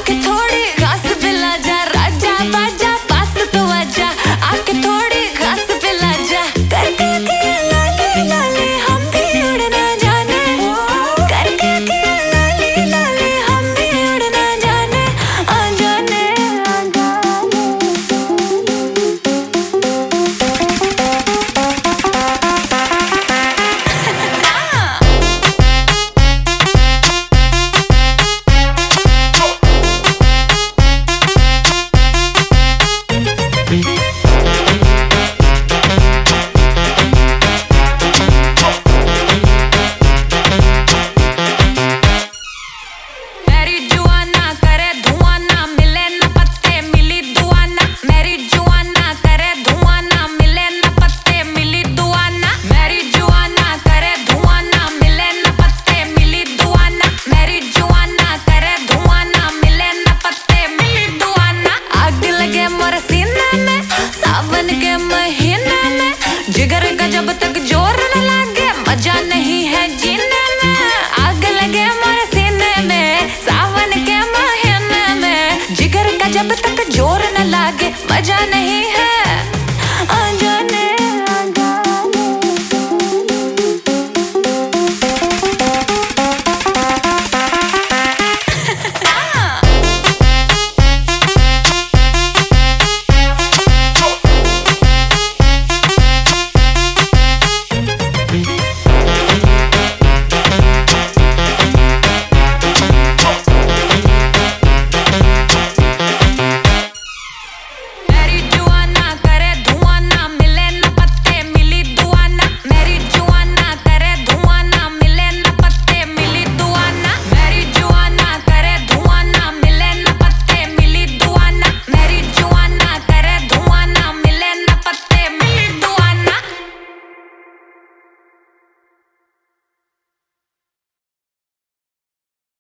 आके थोड़ी घास पिला जा, राजा बाजा पास तो आजा, आके थोड़ी घास पिला जा। करके अखियाँ लाले लाले हम भी उड़ना जाने, करके अखियाँ लाले लाले हम भी उड़ना जाने, आ जाने, आ जाने। मेरी जुआना करे धुआं ना मिले न पत्ते मिली दुआना, मेरी जुआना करे धुआं ना मिले न पत्ते मिली दुआना, मेरी जुआना करे धुआं ना मिले न पत्ते मिली दुआना, मेरी जुआना करे धुआं ना मिले न पत्ते मिली दुआना। आग लगे मोर सीने में सावन के महीने में, जिगर का जब तक जोर न लागे मजा नहीं है जीने में। आग लगे मोर सीने में सावन के महीने में, जिगर का जब तक जोर न लागे मजा नहीं है।